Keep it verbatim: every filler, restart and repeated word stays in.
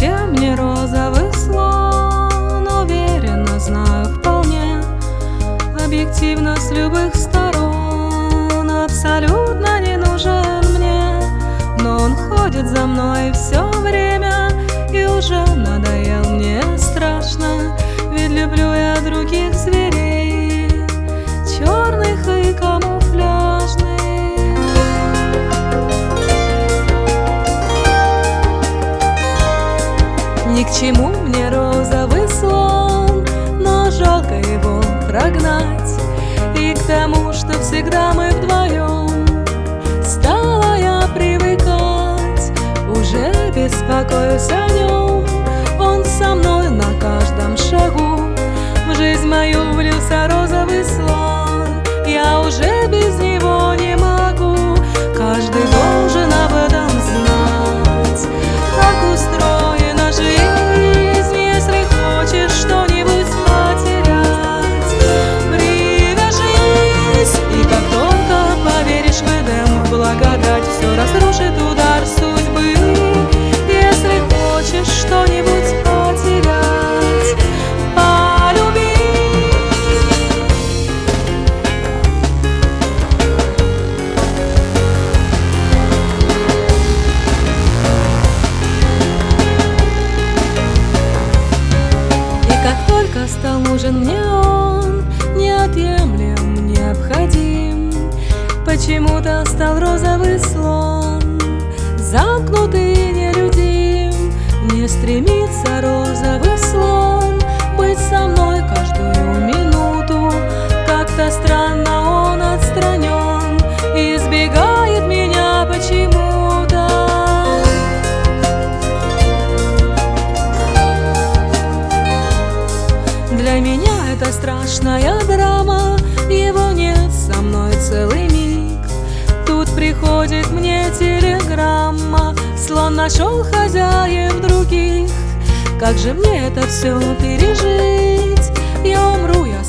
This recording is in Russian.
Зачем мне розовый слон? Уверенно знаю вполне, объективно с любых сторон, абсолютно не нужен мне. Но он ходит за мной все время, и уже надоел мне страшно. Ведь люблю я других зверей, черных и камуфляжных. Ни к чему мне розовый слон, но жалко его прогнать. И к тому, что всегда мы вдвоем, стала я привыкать. Уже беспокоюсь о нем, он со мной на каждом шагу. В жизнь мою влился розовый слон, я уже без него не могу. Каждый должен об этом знать, как устроена жизнь. Если хочешь что-нибудь потерять, привяжись, и как только поверишь в Эдем, в благодать, все разрушит удар судьбы. Если хочешь что-нибудь потерять, полюби. И как только стал нужен мне он, неотъемлем, необходим, почему-то стал розовый слон, замкнутый и нелюдим. Не стремится розовый слон быть со мной каждую минуту. Как-то странно он отстранен, избегает меня почему-то. Для меня это страшная драма, его нет со мной целый миг. Тут приходит мне телеграмма: слон нашел хозяев других. Как же мне это все пережить? Я умру, я